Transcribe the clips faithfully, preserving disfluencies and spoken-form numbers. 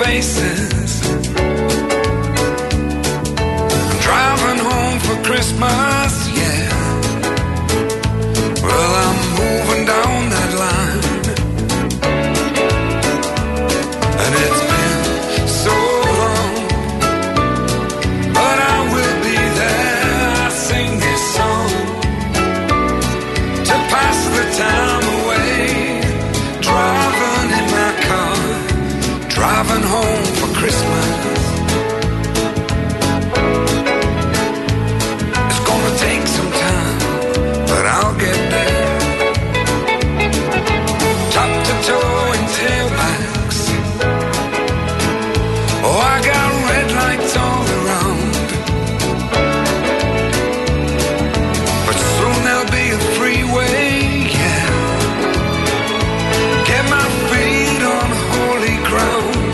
faces. I'm driving home for Christmas, yeah. Well, I'm moving down that line, and it's been so long, but I will be there. I sing this song to pass the time away, driving in my car, driving home for Christmas. It's gonna take some time, but I'll get there. Top to toe in tailbacks. Oh, I got red lights all around, but soon there'll be a freeway, yeah. Get my feet on holy ground.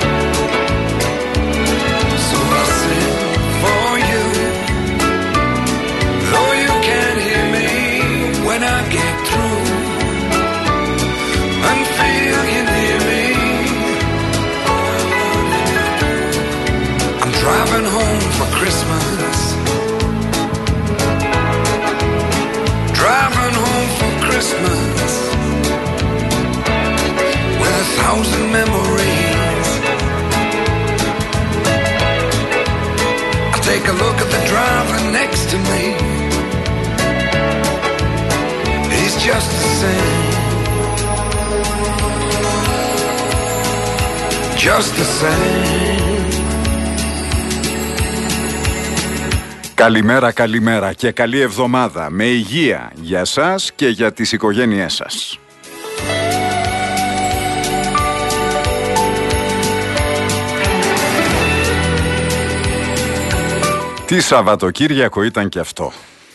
So I'll sing for you, though you can't hear me when I get through, and feel you near me. I'm driving home for Christmas, driving home for Christmas, with a thousand memories. I take a look at the driver next to me. He's just the same, just the same. Καλημέρα, καλημέρα και καλή εβδομάδα με υγεία για σας και για τις οικογένειές σας. Τι Σαββατοκύριακο ήταν και αυτό.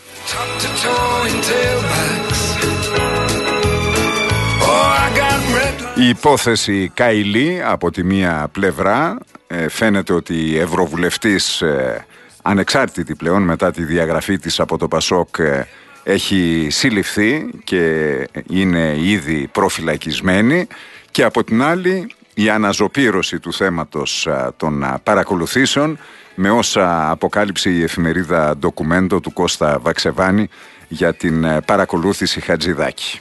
Η υπόθεση Καηλή από τη μία πλευρά, ε, φαίνεται ότι η Ευρωβουλευτής ε, ανεξάρτητη πλέον μετά τη διαγραφή της από το Πασόκ ε, έχει συλληφθεί και είναι ήδη προφυλακισμένη, και από την άλλη η αναζωπήρωση του θέματος ε, των ε, παρακολουθήσεων με όσα αποκάλυψε η εφημερίδα Ντοκουμέντο του Κώστα Βαξεβάνη για την ε, παρακολούθηση Χατζηδάκη.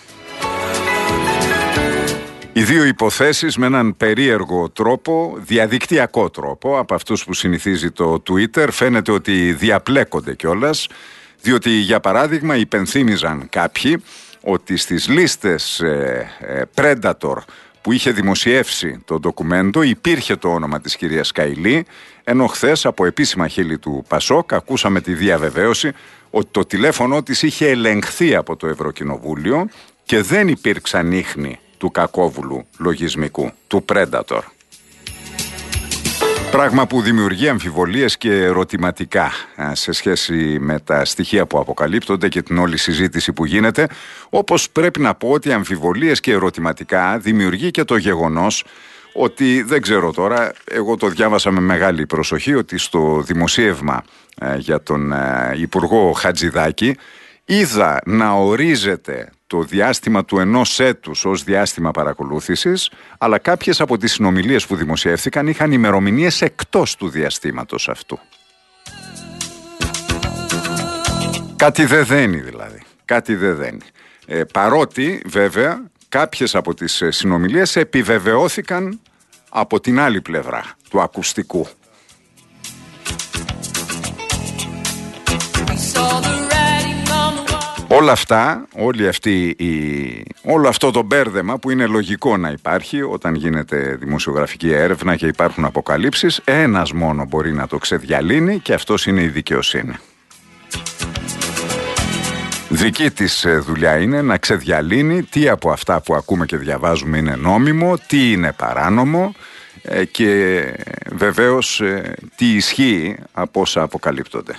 Οι δύο υποθέσεις με έναν περίεργο τρόπο, διαδικτυακό τρόπο, από αυτούς που συνηθίζει το Twitter, φαίνεται ότι διαπλέκονται κιόλας, διότι για παράδειγμα υπενθύμιζαν κάποιοι ότι στις λίστες ε, ε, Predator που είχε δημοσιεύσει το ντοκουμέντο υπήρχε το όνομα της κυρίας Καηλή, ενώ χθες από επίσημα χείλη του Πασόκ ακούσαμε τη διαβεβαίωση ότι το τηλέφωνο της είχε ελεγχθεί από το Ευρωκοινοβούλιο και δεν υπήρξαν ίχνη του κακόβουλου λογισμικού, του Predator. Πράγμα που δημιουργεί αμφιβολίες και ερωτηματικά σε σχέση με τα στοιχεία που αποκαλύπτονται και την όλη συζήτηση που γίνεται, όπως πρέπει να πω ότι αμφιβολίες και ερωτηματικά δημιουργεί και το γεγονός ότι, δεν ξέρω τώρα, εγώ το διάβασα με μεγάλη προσοχή, ότι στο δημοσίευμα για τον Υπουργό Χατζηδάκη είδα να ορίζεται το διάστημα του ενός έτους ως διάστημα παρακολούθησης, αλλά κάποιες από τις συνομιλίες που δημοσιεύθηκαν είχαν ημερομηνίες εκτός του διαστήματος αυτού. Κάτι δεν δένει δηλαδή, κάτι δεν δένει. Ε, παρότι βέβαια κάποιες από τις συνομιλίες επιβεβαιώθηκαν από την άλλη πλευρά του ακουστικού. Όλα αυτά, όλη αυτή η, όλο αυτό το μπέρδεμα που είναι λογικό να υπάρχει όταν γίνεται δημοσιογραφική έρευνα και υπάρχουν αποκαλύψεις, ένας μόνο μπορεί να το ξεδιαλύνει, και αυτός είναι η δικαιοσύνη. Δική της δουλειά είναι να ξεδιαλύνει τι από αυτά που ακούμε και διαβάζουμε είναι νόμιμο, τι είναι παράνομο και βεβαίως τι ισχύει από όσα αποκαλύπτονται.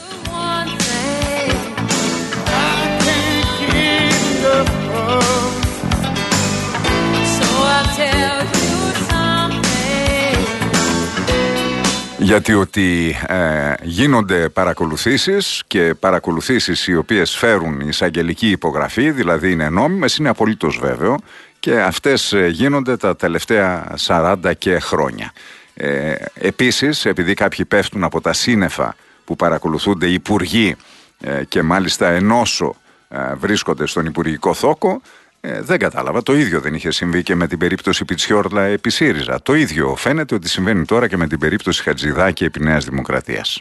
Γιατί ότι ε, γίνονται παρακολουθήσεις και παρακολουθήσεις οι οποίες φέρουν εισαγγελική υπογραφή, δηλαδή είναι νόμιμες, είναι απολύτως βέβαιο, και αυτές γίνονται τα τελευταία σαράντα και χρόνια. Ε, επίσης, επειδή κάποιοι πέφτουν από τα σύννεφα που παρακολουθούνται υπουργοί ε, και μάλιστα ενώσο ε, βρίσκονται στον υπουργικό θόκο, ε, δεν κατάλαβα, το ίδιο δεν είχε συμβεί και με την περίπτωση Πιτσιόρλα επί ΣΥΡΙΖΑ. Το ίδιο φαίνεται ότι συμβαίνει τώρα και με την περίπτωση Χατζηδάκη επί Νέας Δημοκρατίας.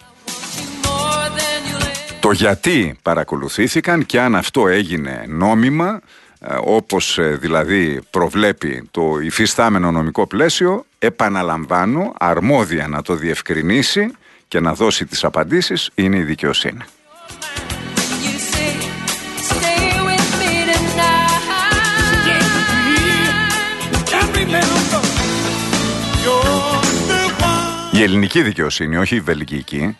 Το γιατί παρακολουθήθηκαν και αν αυτό έγινε νόμιμα, όπως δηλαδή προβλέπει το υφιστάμενο νομικό πλαίσιο, επαναλαμβάνω, αρμόδια να το διευκρινίσει και να δώσει τις απαντήσεις είναι η δικαιοσύνη. Η ελληνική δικαιοσύνη, όχι η βελγική.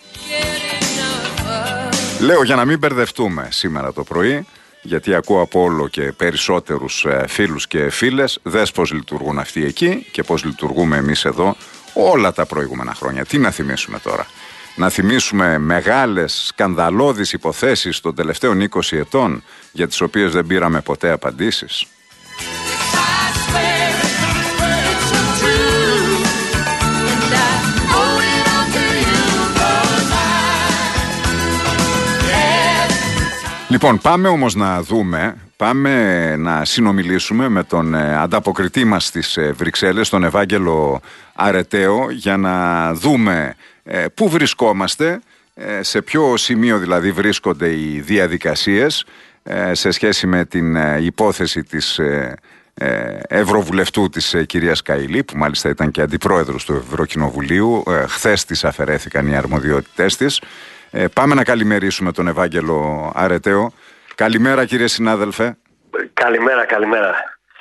Λέω για να μην μπερδευτούμε σήμερα το πρωί, γιατί ακούω από όλο και περισσότερους φίλους και φίλες, δες πώς λειτουργούν αυτοί εκεί και πώς λειτουργούμε εμείς εδώ όλα τα προηγούμενα χρόνια. Τι να θυμίσουμε τώρα? Να θυμίσουμε μεγάλες σκανδαλώδεις υποθέσεις των τελευταίων είκοσι ετών για τις οποίες δεν πήραμε ποτέ απαντήσεις? Λοιπόν, πάμε όμως να δούμε, πάμε να συνομιλήσουμε με τον ε, ανταποκριτή μας στις ε, Βρυξέλλες, τον Ευάγγελο Αρεταίο, για να δούμε ε, πού βρισκόμαστε, ε, σε ποιο σημείο δηλαδή βρίσκονται οι διαδικασίες ε, σε σχέση με την ε, υπόθεση της ε, ε, Ευρωβουλευτού της ε, κυρίας Καηλή, που μάλιστα ήταν και αντιπρόεδρος του Ευρωκοινοβουλίου. Ε, χθες της αφαιρέθηκαν οι αρμοδιότητές της. Ε, πάμε να καλημερίσουμε τον Ευάγγελο Αρεταίο. Καλημέρα, κύριε συνάδελφε. Καλημέρα, καλημέρα.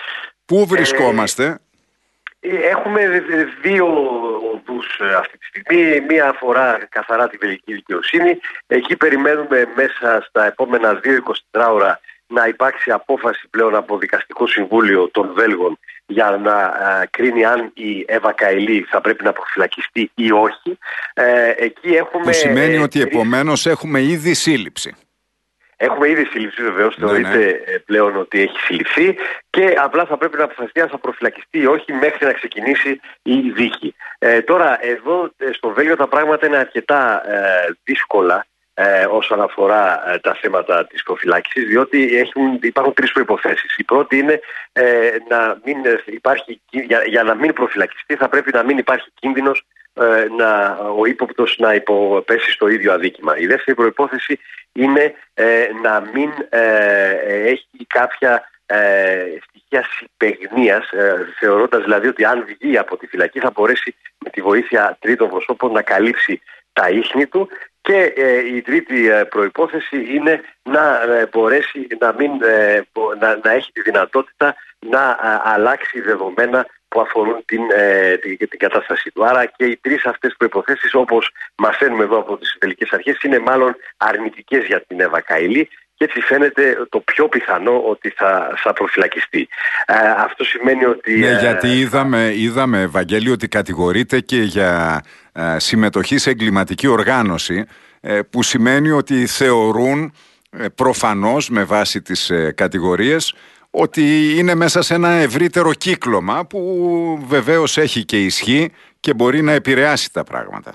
Πού βρισκόμαστε? Ε, έχουμε δύο οδούς αυτή τη στιγμή. Μία αφορά καθαρά τη βελγική δικαιοσύνη. Εκεί περιμένουμε μέσα στα επόμενα δύο με είκοσι τέσσερις ώρα να υπάρξει απόφαση πλέον από δικαστικό συμβούλιο των Βέλγων για να α, κρίνει αν η Εύα Καηλή θα πρέπει να προφυλακιστεί ή όχι. Ε, εκεί έχουμε, που σημαίνει ε, ότι ε, επομένως έχουμε ήδη σύλληψη. Έχουμε ήδη συλληφθεί, βεβαίως, ναι, θεωρείται ναι. πλέον ότι έχει συλληφθεί και απλά θα πρέπει να αποφασιστεί αν θα προφυλακιστεί ή όχι μέχρι να ξεκινήσει η δίκη. Ε, τώρα, εδώ στο Βέλγιο τα πράγματα είναι αρκετά ε, δύσκολα ε, όσον αφορά ε, τα θέματα της προφυλάκησης, διότι έχουν, υπάρχουν τρεις προϋποθέσεις. Η πρώτη είναι ε, να μην υπάρχει, για, για να μην προφυλακιστεί θα πρέπει να μην υπάρχει κίνδυνος ε, να, ο ύποπτος να υποπέσει στο ίδιο αδίκημα. Η δεύτερη προϋπόθεση είναι ε, να μην ε, έχει κάποια ε, στοιχεία συμπαιγνίας, ε, θεωρώντας δηλαδή ότι αν βγει από τη φυλακή θα μπορέσει με τη βοήθεια τρίτων προσώπων να καλύψει τα ίχνη του. Και ε, η τρίτη ε, προϋπόθεση είναι να ε, μπορέσει να, μην, ε, να, να έχει τη δυνατότητα να α, αλλάξει δεδομένα που αφορούν την, ε, την, την κατάστασή του. Άρα και οι τρεις αυτές προϋποθέσεις, όπως μαθαίνουμε εδώ από τις βελγικές αρχές, είναι μάλλον αρνητικές για την Εύα Καηλή και έτσι φαίνεται το πιο πιθανό ότι θα, θα προφυλακιστεί. Ε, αυτό σημαίνει ότι... Ναι, γιατί είδαμε, είδαμε, Ευαγγέλη, ότι κατηγορείται και για ε, συμμετοχή σε εγκληματική οργάνωση, ε, που σημαίνει ότι θεωρούν ε, προφανώς με βάση τις ε, κατηγορίες ότι είναι μέσα σε ένα ευρύτερο κύκλωμα που βεβαίως έχει και ισχύ και μπορεί να επηρεάσει τα πράγματα.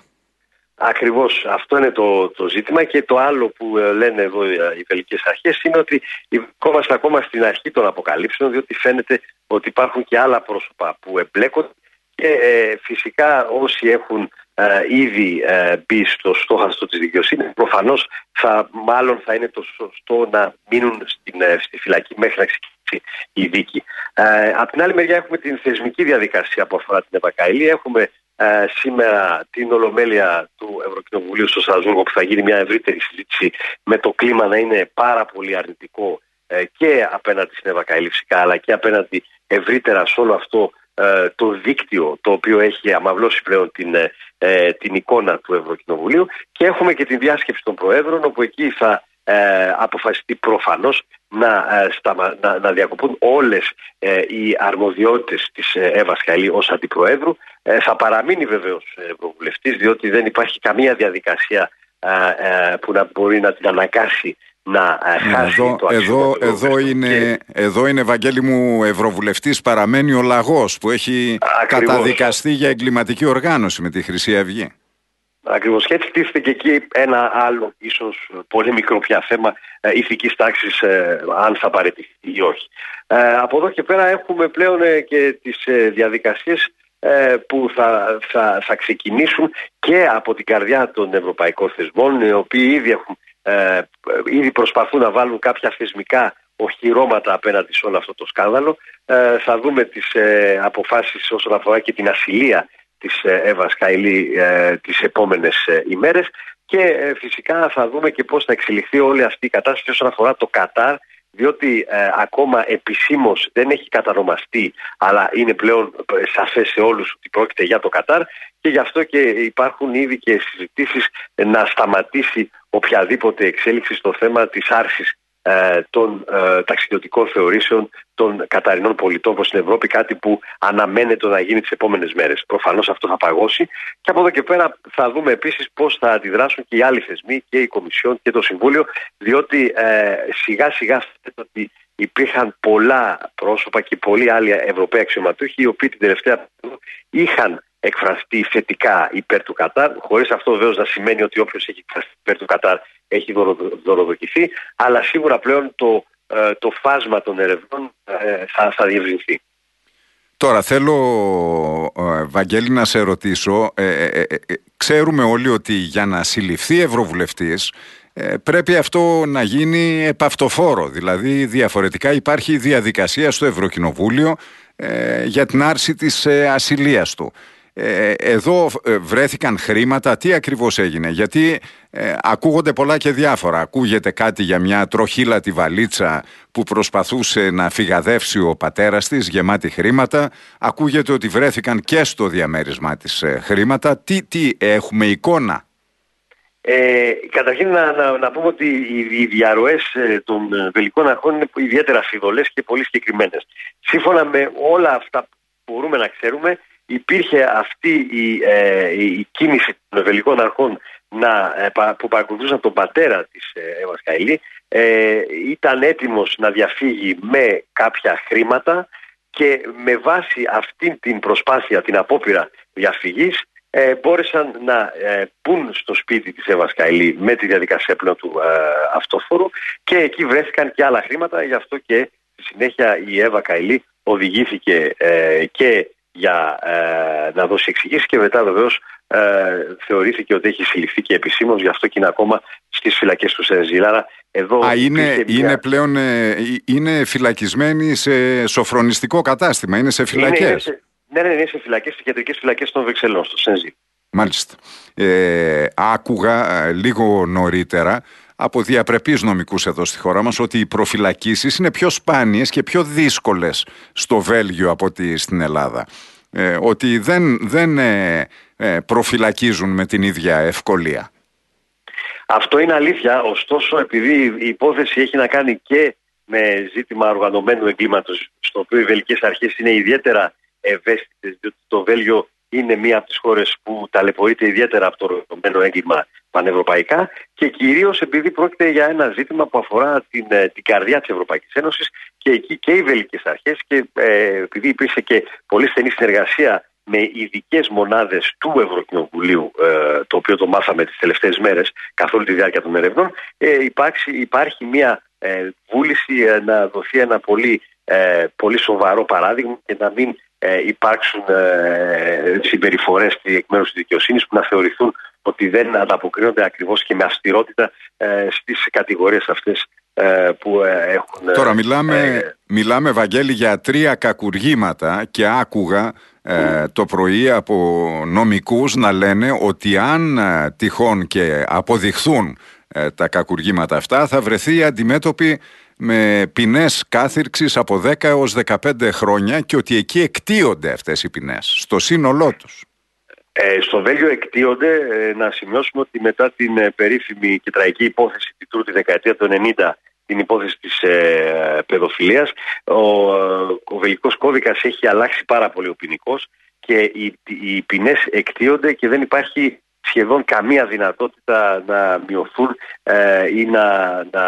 Ακριβώς, αυτό είναι το, το ζήτημα. Και το άλλο που ε, λένε εδώ οι βελγικές αρχές είναι ότι βρισκόμαστε ακόμα στην αρχή των αποκαλύψεων, διότι φαίνεται ότι υπάρχουν και άλλα πρόσωπα που εμπλέκονται και ε, φυσικά όσοι έχουν ε, ήδη ε, μπει στο στόχαστρο της δικαιοσύνης, προφανώς θα, μάλλον θα είναι το σωστό να μείνουν στην, ε, στη φυλακή μέχρι να ξεκινήσει η δίκη. Ε, απ' την άλλη μεριά έχουμε την θεσμική διαδικασία που αφορά την Εύα Καηλή. Έχουμε ε, σήμερα την Ολομέλεια του Ευρωκοινοβουλίου στο Στρασβούργο, που θα γίνει μια ευρύτερη συζήτηση με το κλίμα να είναι πάρα πολύ αρνητικό ε, και απέναντι στην Εύα Καηλή φυσικά, αλλά και απέναντι ευρύτερα σε όλο αυτό ε, το δίκτυο το οποίο έχει αμαυλώσει πλέον την, ε, την εικόνα του Ευρωκοινοβουλίου. Και έχουμε και την διάσκεψη των Προέδρων, όπου εκεί θα ε, αποφασιστεί προφανώς να, ε, σταμα, να, να διακοπούν όλες ε, οι αρμοδιότητες της ε, Εύας Καηλή ως Αντιπροέδρου. Ε, θα παραμείνει βεβαίως Ευρωβουλευτής, διότι δεν υπάρχει καμία διαδικασία ε, ε, που να μπορεί να την αναγκάσει να χάσει εδώ, το αξίωμα εδώ, του εδώ, είναι, και... εδώ είναι, Βαγγέλη μου, ευρωβουλευτής παραμένει ο Λαγός, που έχει Ακριβώς. καταδικαστεί για εγκληματική οργάνωση με τη Χρυσή Αυγή. Ακριβώς. Και έτσι τίθεται και εκεί ένα άλλο, ίσως πολύ μικρό πια θέμα ε, ηθικής τάξης, ε, αν θα παραιτηθεί ή όχι. Ε, από εδώ και πέρα έχουμε πλέον ε, και τις ε, διαδικασίες ε, που θα, θα, θα ξεκινήσουν και από την καρδιά των ευρωπαϊκών θεσμών, οι οποίοι ήδη, έχουν, ε, ήδη προσπαθούν να βάλουν κάποια θεσμικά οχυρώματα απέναντι σε όλο αυτό το σκάνδαλο. Ε, θα δούμε τις ε, αποφάσεις όσον αφορά και την ασυλία της Εύας Καηλή ε, τις επόμενες ε, ημέρες και ε, φυσικά θα δούμε και πώς θα εξελιχθεί όλη αυτή η κατάσταση όσον αφορά το Κατάρ, διότι ε, ακόμα επισήμως δεν έχει κατανομαστεί, αλλά είναι πλέον σαφές σε όλους ότι πρόκειται για το Κατάρ και γι' αυτό και υπάρχουν ήδη και συζητήσεις να σταματήσει οποιαδήποτε εξέλιξη στο θέμα της άρσης των ε, ταξιδιωτικών θεωρήσεων των Καταρινών πολιτών προς την Ευρώπη, κάτι που αναμένεται να γίνει τις επόμενες μέρες. Προφανώς αυτό θα παγώσει και από εδώ και πέρα θα δούμε επίσης πώς θα αντιδράσουν και οι άλλοι θεσμοί και η Κομισιόν και το Συμβούλιο, διότι ε, σιγά σιγά φαίνεται ότι υπήρχαν πολλά πρόσωπα και πολλοί άλλοι Ευρωπαίοι αξιωματούχοι οι οποίοι την τελευταία περίοδο είχαν εκφραστεί θετικά υπέρ του Κατάρ, χωρίς αυτό βεβαίως να σημαίνει ότι όποιος έχει εκφραστεί υπέρ του Κατάρ έχει δωροδοκηθεί, αλλά σίγουρα πλέον το, το φάσμα των ερευνών θα, θα διευρυνθεί. Τώρα θέλω, Βαγγέλη, να σε ρωτήσω, ε, ε, ε, ξέρουμε όλοι ότι για να συλληφθεί ευρωβουλευτής ε, πρέπει αυτό να γίνει επαυτοφόρο, δηλαδή διαφορετικά υπάρχει διαδικασία στο Ευρωκοινοβούλιο ε, για την άρση της ε, ασυλίας του. Ε, εδώ βρέθηκαν χρήματα, τι ακριβώς έγινε? Γιατί ε, ακούγονται πολλά και διάφορα. Ακούγεται κάτι για μια τροχύλατη βαλίτσα που προσπαθούσε να φυγαδεύσει ο πατέρας της, γεμάτη χρήματα. Ακούγεται ότι βρέθηκαν και στο διαμέρισμά της ε, χρήματα. Τι, τι έχουμε εικόνα? Ε, καταρχήν να, να, να πούμε ότι οι, οι διαρροές ε, των βελγικών αρχών είναι ιδιαίτερα φιδωλές και πολύ συγκεκριμένες. Σύμφωνα με όλα αυτά που μπορούμε να ξέρουμε, υπήρχε αυτή η, ε, η κίνηση των βελγικών αρχών να, ε, που παρακολουθούσαν τον πατέρα της ε, Εύας Καηλή. Ε, ήταν έτοιμος να διαφύγει με κάποια χρήματα και με βάση αυτή την προσπάθεια, την απόπειρα διαφυγής, ε, μπόρεσαν να ε, μπουν στο σπίτι της Εύας Καηλή με τη διαδικασία πλέον του ε, αυτόφορου και εκεί βρέθηκαν και άλλα χρήματα. Γι' αυτό και στη συνέχεια η Εύα Καηλή οδηγήθηκε ε, και για ε, να δώσει εξηγήσεις και μετά βεβαίως ε, θεωρήθηκε ότι έχει συλληφθεί και επισήμως, γι' αυτό και είναι ακόμα στις φυλακές του Σερεζήλ. Εδώ Α, είναι, μια... είναι πλέον ε, είναι φυλακισμένοι σε σοφρονιστικό κατάστημα, είναι σε φυλακές. Είναι, είναι σε, ναι, ναι, είναι σε φυλακές, στις κεντρικές φυλακές των Βρυξελών, στο Σερεζήλ. Μάλιστα. Ε, άκουγα ε, λίγο νωρίτερα από διαπρεπείς νομικούς εδώ στη χώρα μας ότι οι προφυλακίσεις είναι πιο σπάνιες και πιο δύσκολες στο Βέλγιο από ότι στην Ελλάδα. Ε, ότι δεν, δεν ε, ε, προφυλακίζουν με την ίδια ευκολία. Αυτό είναι αλήθεια, ωστόσο επειδή η υπόθεση έχει να κάνει και με ζήτημα οργανωμένου εγκλήματος, στο οποίο οι βελγικές αρχές είναι ιδιαίτερα ευαίσθητες, διότι το Βέλγιο είναι μία από τις χώρες που ταλαιπωρείται ιδιαίτερα από το οργανωμένο έγκλημα πανευρωπαϊκά και κυρίως επειδή πρόκειται για ένα ζήτημα που αφορά την, την καρδιά της Ευρωπαϊκής Ένωσης και εκεί και οι βελγικές αρχές και ε, επειδή υπήρξε και πολύ στενή συνεργασία με ειδικές μονάδες του Ευρωκοινοβουλίου, ε, το οποίο το μάθαμε τις τελευταίες μέρες καθ' όλη τη διάρκεια των ερευνών, ε, υπάρχει, υπάρχει μια ε, βούληση ε, να δοθεί ένα πολύ, ε, πολύ σοβαρό παράδειγμα και να μην ε, υπάρξουν ε, συμπεριφορές εκ μέρους της δικαιοσύνης που να θεωρηθούν ότι δεν ανταποκρίνονται ακριβώς και με αυστηρότητα ε, στις κατηγορίες αυτές ε, που ε, έχουν... Τώρα μιλάμε, ε, μιλάμε, Βαγγέλη, για τρία κακουργήματα και άκουγα ε, το πρωί από νομικούς να λένε ότι αν ε, τυχόν και αποδειχθούν ε, τα κακουργήματα αυτά θα βρεθεί αντιμέτωπη με ποινές κάθυρξης από δέκα έως δεκαπέντε χρόνια και ότι εκεί εκτείονται αυτές οι ποινές στο σύνολό τους. Ε, στο Βέλγιο εκτείονται. Ε, να σημειώσουμε ότι μετά την ε, περίφημη και τραγική υπόθεση Τιτρού τη δεκαετία του ενενήντα, την υπόθεση της ε, παιδοφιλίας, ο, ο βελγικός κώδικας έχει αλλάξει πάρα πολύ ο ποινικός και οι, οι ποινές εκτείονται και δεν υπάρχει σχεδόν καμία δυνατότητα να μειωθούν ε, ή να, να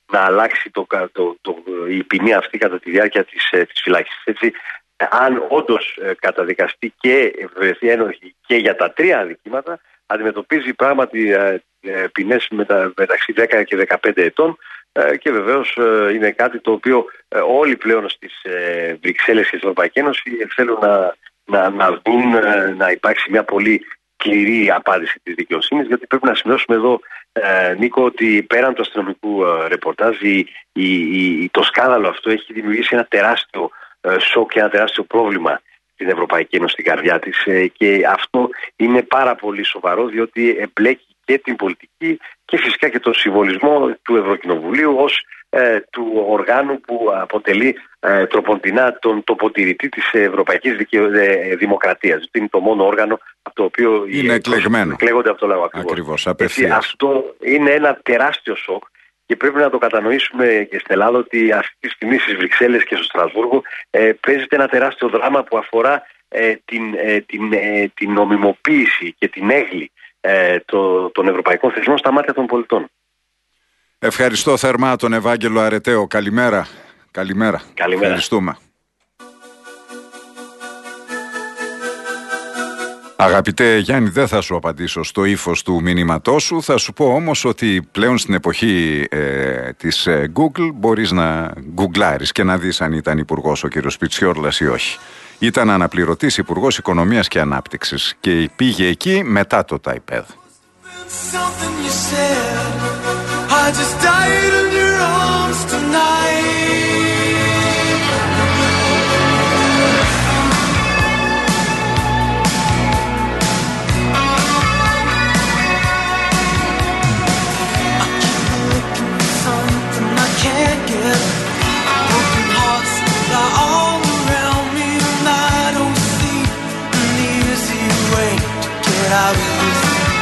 να αλλάξει το, το, το, η ποινή αυτή κατά τη διάρκεια της, της φυλάκισης. Έτσι, αν όντως καταδικαστεί και βρεθεί ένοχη και για τα τρία αδικήματα, αντιμετωπίζει πράγματι ποινές μετα, μεταξύ δέκα και δεκαπέντε ετών, και βεβαίως είναι κάτι το οποίο όλοι πλέον στις Βρυξέλλες και στην Ευρωπαϊκή Ένωση θέλουν να, να, να δουν να υπάρξει μια πολύ σκληρή απάντηση της δικαιοσύνης, γιατί πρέπει να σημειώσουμε εδώ, ε, Νίκο, ότι πέραν του αστυνομικού ε, ρεπορτάζ η, η, η, το σκάνδαλο αυτό έχει δημιουργήσει ένα τεράστιο ε, σοκ και ένα τεράστιο πρόβλημα στην Ευρωπαϊκή Ένωση, στην καρδιά της, ε, και αυτό είναι πάρα πολύ σοβαρό, διότι εμπλέκει και την πολιτική και φυσικά και τον συμβολισμό του Ευρωκοινοβουλίου ως ε, του οργάνου που αποτελεί ε, τροποντινά τον τοποτηρητή της Ευρωπαϊκής δικαιο... ε, Δημοκρατίας. Είναι το μόνο όργανο από το οποίο είναι εκλεγμένο. Εκλέγονται από το λαό. Ακριβώς, απευθείας. Αυτό είναι ένα τεράστιο σοκ και πρέπει να το κατανοήσουμε και στην Ελλάδα, ότι αυτή τη στιγμή στις Βρυξέλλες και στο Στρασβούργο ε, παίζεται ένα τεράστιο δράμα που αφορά ε, την, ε, την, ε, την νομιμοποίηση και την έγκλη ε, το, των ευρωπαϊκών θεσμών στα μάτια των πολιτών. Ευχαριστώ θερμά τον Ευάγγελο Αρεταίο. Καλημέρα. Καλημέρα. Καλημέρα. Ευχαριστούμε. Αγαπητέ Γιάννη, δεν θα σου απαντήσω στο ύφος του μηνύματός σου. Θα σου πω όμως ότι πλέον στην εποχή ε, της ε, Google μπορείς να γκουγκλάρεις και να δεις αν ήταν υπουργός ο κύριος Πιτσιόρλας ή όχι. Ήταν αναπληρωτής υπουργός Οικονομίας και Ανάπτυξης και πήγε εκεί μετά το ΤΑΙΠΕΔ. I just died in your arms tonight. I keep looking for something I can't get. Broken hearts lie all around me, and I don't see an easy way to get out of this.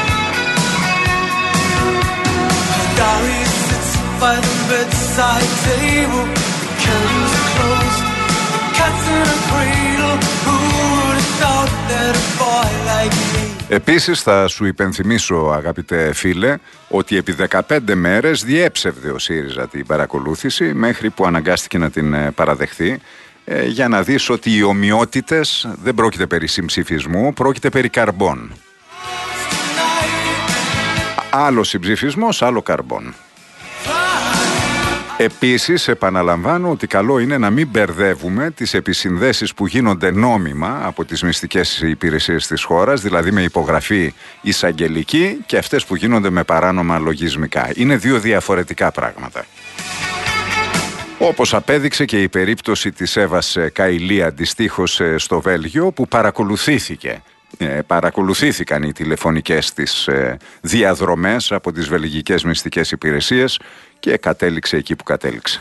Dolly sits by the bedside table. The curtains are closed. The cat's in a cradle. Who would have thought that a boy like me. Επίσης θα σου υπενθυμίσω, αγαπητέ φίλε, ότι επί δεκαπέντε μέρες διέψευδε ο ΣΥΡΙΖΑ την παρακολούθηση μέχρι που αναγκάστηκε να την παραδεχθεί, ε, για να δεις ότι οι ομοιότητες δεν πρόκειται περί συμψηφισμού, πρόκειται περί καρμπών. Άλλο συμψηφισμός, άλλο καρμπών. Επίσης επαναλαμβάνω ότι καλό είναι να μην μπερδεύουμε τις επισυνδέσεις που γίνονται νόμιμα από τις μυστικές υπηρεσίες της χώρας, δηλαδή με υπογραφή εισαγγελική, και αυτές που γίνονται με παράνομα λογισμικά. Είναι δύο διαφορετικά πράγματα. Όπως απέδειξε και η περίπτωση της Εύας Καηλή αντιστοίχως στο Βέλγιο, που παρακολουθήθηκε. Ε, παρακολουθήθηκαν οι τηλεφωνικές της ε, διαδρομές από τις βελγικές μυστικές υπηρεσίες και κατέληξε εκεί που κατέληξε.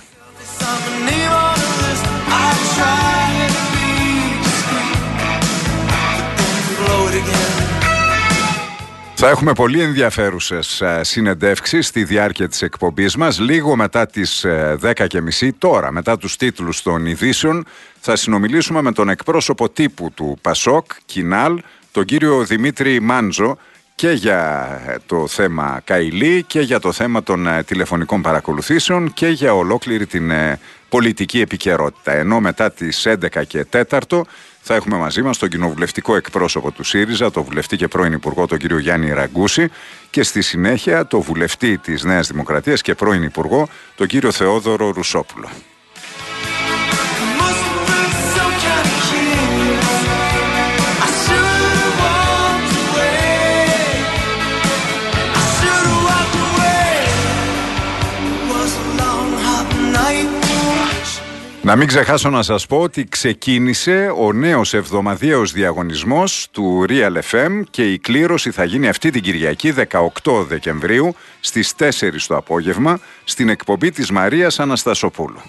Θα έχουμε πολύ ενδιαφέρουσες ε, συνεντεύξεις στη διάρκεια της εκπομπής μας. Λίγο μετά τις ε, δέκα και μισή, τώρα μετά τους τίτλους των ειδήσεων, θα συνομιλήσουμε με τον εκπρόσωπο τύπου του ΠΑΣΟΚ, Κινάλ, τον κύριο Δημήτρη Μάντζο, και για το θέμα Καηλή και για το θέμα των ε, τηλεφωνικών παρακολουθήσεων και για ολόκληρη την ε, πολιτική επικαιρότητα. Ενώ μετά τις έντεκα και τέταρτο θα έχουμε μαζί μας τον κοινοβουλευτικό εκπρόσωπο του ΣΥΡΙΖΑ, τον βουλευτή και πρώην υπουργό τον κύριο Γιάννη Ραγκούση, και στη συνέχεια το βουλευτή της Νέας Δημοκρατίας και πρώην υπουργό τον κύριο Θεόδωρο Ρουσόπουλο. Να μην ξεχάσω να σας πω ότι ξεκίνησε ο νέος εβδομαδιαίος διαγωνισμός του Real εφ εμ και η κλήρωση θα γίνει αυτή την Κυριακή δεκαοκτώ Δεκεμβρίου στις τέσσερις το απόγευμα στην εκπομπή της Μαρίας Αναστασοπούλου.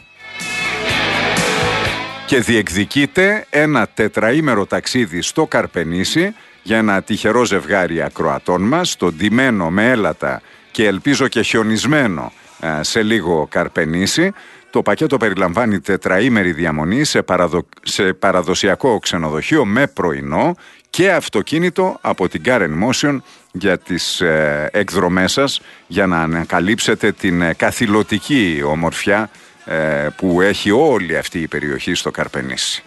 Και διεκδικείται ένα τετραήμερο ταξίδι στο Καρπενήσι για ένα τυχερό ζευγάρι ακροατών μας, το ντυμένο με έλατα και ελπίζω και χιονισμένο σε λίγο Καρπενήσι. Το πακέτο περιλαμβάνει τετραήμερη διαμονή σε, παραδο... σε παραδοσιακό ξενοδοχείο με πρωινό και αυτοκίνητο από την Car and Motion για τις ε, εκδρομές σας, για να ανακαλύψετε την ε, καθηλωτική ομορφιά ε, που έχει όλη αυτή η περιοχή στο Καρπενήσι.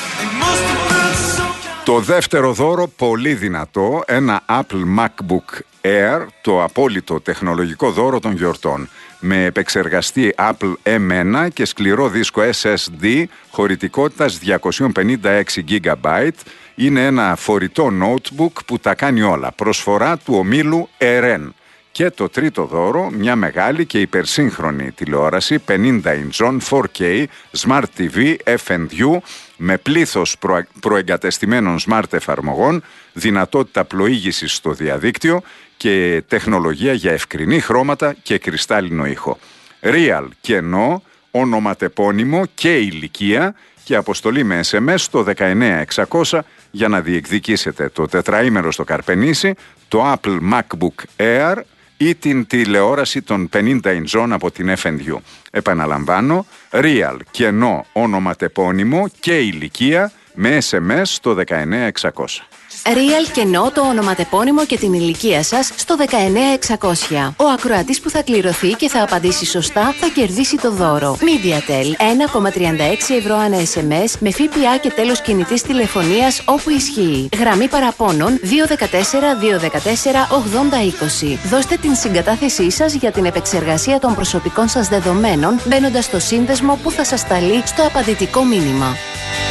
Το δεύτερο δώρο, πολύ δυνατό, ένα Apple MacBook Air, το απόλυτο τεχνολογικό δώρο των γιορτών, με επεξεργαστή Apple εμ ουάν και σκληρό δίσκο ες ες ντι χωρητικότητας διακόσια πενήντα έξι τζι μπι. Είναι ένα φορητό notebook που τα κάνει όλα. Προσφορά του ομίλου Eren. Και το τρίτο δώρο, μια μεγάλη και υπερσύγχρονη τηλεόραση πενήντα ιντσών φορ κέι Smart τι βι εφ εντ γιου με πλήθος προ... προεγκατεστημένων smart εφαρμογών, δυνατότητα πλοήγησης στο διαδίκτυο και τεχνολογία για ευκρινή χρώματα και κρυστάλλινο ήχο. Real, κενό, ονοματεπώνυμο και ηλικία και αποστολή με ες εμ ες στο δεκαεννέα εξακόσια για να διεκδικήσετε το τετραήμερο στο Καρπενήσι, το Apple MacBook Air ή την τηλεόραση των πενήντα ιντσών από την εφ εντ γιου. Επαναλαμβάνω, Real, κενό, ονοματεπώνυμο και ηλικία με ες εμ ες στο δεκαεννέα εξακόσια. Real κενό το ονοματεπώνυμο και την ηλικία σας στο δεκαεννέα εξακόσια. Ο ακροατής που θα κληρωθεί και θα απαντήσει σωστά θα κερδίσει το δώρο. MediaTel ένα κόμμα τριάντα έξι ευρώ ανά ες εμ ες με ΦΠΑ και τέλος κινητής τηλεφωνίας όπου ισχύει. Γραμμή παραπώνων δύο ένα τέσσερα δύο ένα τέσσερα ογδόντα είκοσι. Δώστε την συγκατάθεσή σας για την επεξεργασία των προσωπικών σας δεδομένων μπαίνοντας στο σύνδεσμο που θα σας σταλεί στο απαντητικό μήνυμα.